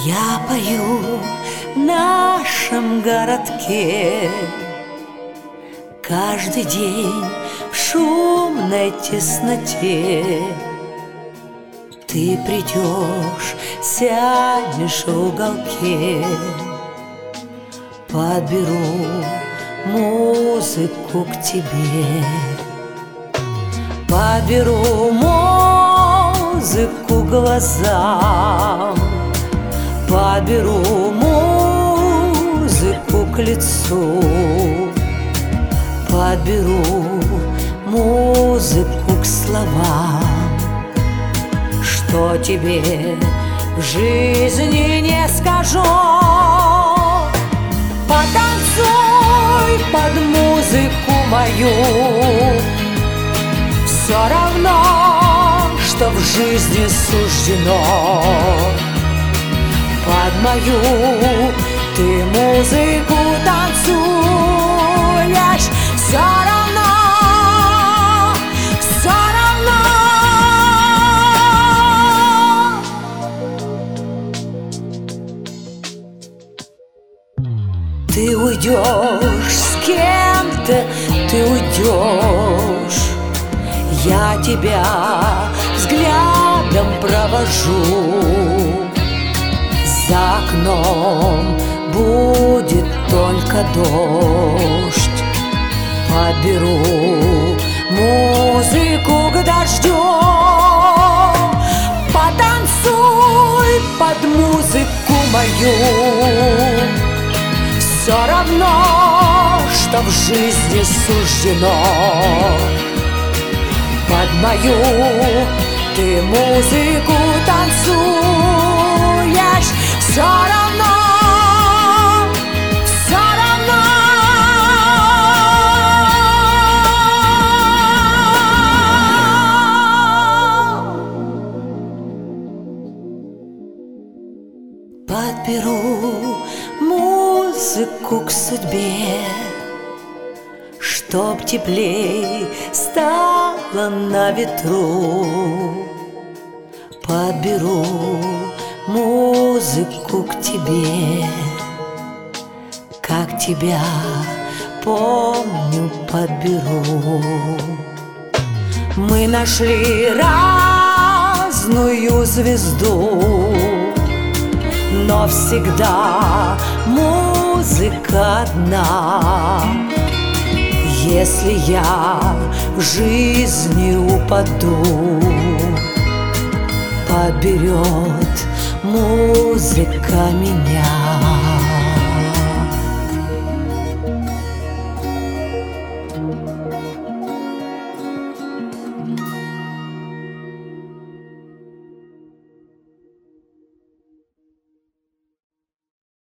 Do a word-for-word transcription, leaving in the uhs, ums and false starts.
Я пою в нашем городке каждый день в шумной тесноте. Ты придешь, сядешь в уголке, подберу музыку к тебе. Подберу музыку глазам, подберу музыку к лицу, подберу музыку к словам. Что тебе в жизни не скажу, потанцуй под музыку мою. Все равно, что в жизни суждено, под мою ты музыку танцуешь. Все равно, все равно. Ты уйдешь с кем-то, ты уйдешь. Я тебя взглядом провожу. За окном будет только дождь. Подберу музыку к дождю. Потанцуй под музыку мою. Все равно, что в жизни суждено, под мою ты музыку танцуешь. Все равно, все равно. Подберу музыку к судьбе, чтоб теплей стало на ветру. Подберу музыку к тебе, как тебя помню, подберу. Мы нашли разную звезду, но всегда музыка одна. Если я в жизни упаду, подберет музыка меня.